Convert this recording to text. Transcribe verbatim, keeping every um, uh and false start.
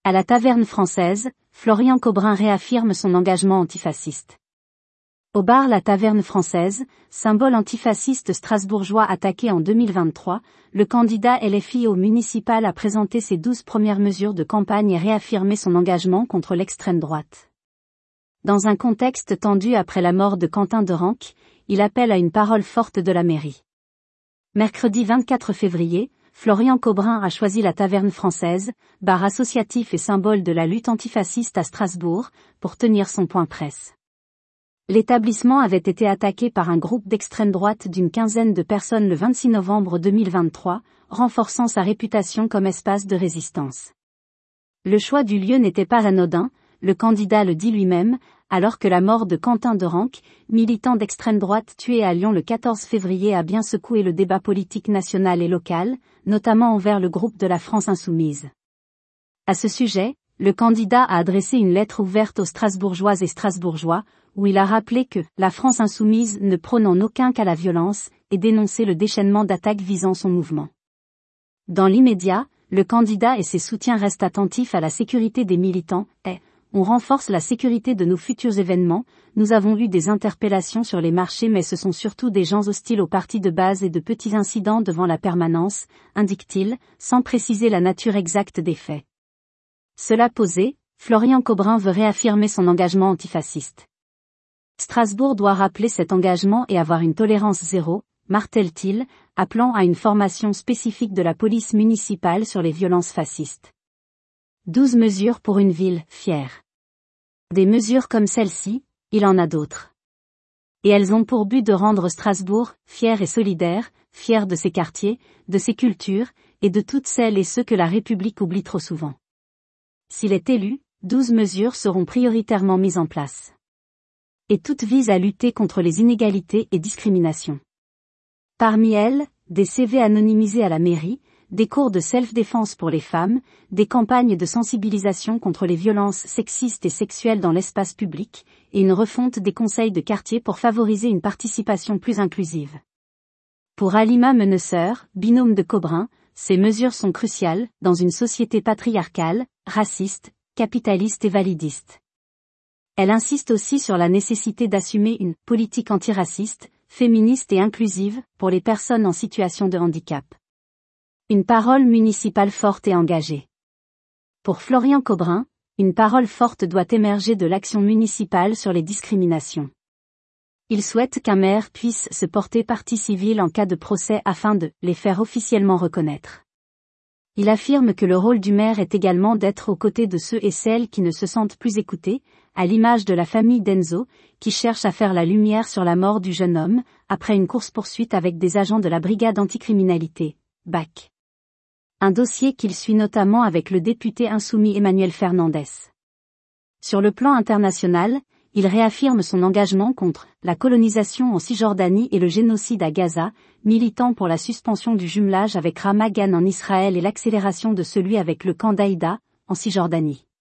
À la Taverne Française, Florian Cobrin réaffirme son engagement antifasciste. Au bar La Taverne Française, symbole antifasciste strasbourgeois attaqué en deux mille vingt-trois, le candidat L F I au municipal a présenté ses douze premières mesures de campagne et réaffirmé son engagement contre l'extrême droite. Dans un contexte tendu après la mort de Quentin Derenque, il appelle à une parole forte de la mairie. Mercredi vingt-quatre février, Florian Cobrin a choisi la Taverne Française, bar associatif et symbole de la lutte antifasciste à Strasbourg, pour tenir son point presse. L'établissement avait été attaqué par un groupe d'extrême droite d'une quinzaine de personnes le vingt-six novembre deux mille vingt-trois, renforçant sa réputation comme espace de résistance. Le choix du lieu n'était pas anodin, le candidat le dit lui-même, alors que la mort de Quentin Derenque, militant d'extrême droite tué à Lyon le quatorze février a bien secoué le débat politique national et local, notamment envers le groupe de la France Insoumise. À ce sujet, le candidat a adressé une lettre ouverte aux Strasbourgeoises et Strasbourgeois, où il a rappelé que la France Insoumise ne prône en aucun cas la violence, et dénoncé le déchaînement d'attaques visant son mouvement. Dans l'immédiat, le candidat et ses soutiens restent attentifs à la sécurité des militants, et on renforce la sécurité de nos futurs événements, nous avons eu des interpellations sur les marchés mais ce sont surtout des gens hostiles au parti de base et de petits incidents devant la permanence, indique-t-il, sans préciser la nature exacte des faits. Cela posé, Florian Cobrin veut réaffirmer son engagement antifasciste. Strasbourg doit rappeler cet engagement et avoir une tolérance zéro, martèle-t-il, appelant à une formation spécifique de la police municipale sur les violences fascistes. douze mesures pour une ville fière. Des mesures comme celle-ci, il en a d'autres. Et elles ont pour but de rendre Strasbourg fier et solidaire, fier de ses quartiers, de ses cultures, et de toutes celles et ceux que la République oublie trop souvent. S'il est élu, douze mesures seront prioritairement mises en place. Et toutes visent à lutter contre les inégalités et discriminations. Parmi elles, des C V anonymisés à la mairie, des cours de self-défense pour les femmes, des campagnes de sensibilisation contre les violences sexistes et sexuelles dans l'espace public, et une refonte des conseils de quartier pour favoriser une participation plus inclusive. Pour Alima Menesseur, binôme de Cobrin, ces mesures sont cruciales, dans une société patriarcale, raciste, capitaliste et validiste. Elle insiste aussi sur la nécessité d'assumer une politique antiraciste, féministe et inclusive, pour les personnes en situation de handicap. Une parole municipale forte et engagée. Pour Florian Cobrin, une parole forte doit émerger de l'action municipale sur les discriminations. Il souhaite qu'un maire puisse se porter partie civile en cas de procès afin de les faire officiellement reconnaître. Il affirme que le rôle du maire est également d'être aux côtés de ceux et celles qui ne se sentent plus écoutés, à l'image de la famille d'Enzo, qui cherche à faire la lumière sur la mort du jeune homme, après une course-poursuite avec des agents de la brigade anticriminalité, B A C. Un dossier qu'il suit notamment avec le député insoumis Emmanuel Fernandez. Sur le plan international, il réaffirme son engagement contre la colonisation en Cisjordanie et le génocide à Gaza, militant pour la suspension du jumelage avec Ramat Gan en Israël et l'accélération de celui avec le camp d'Aïda, en Cisjordanie.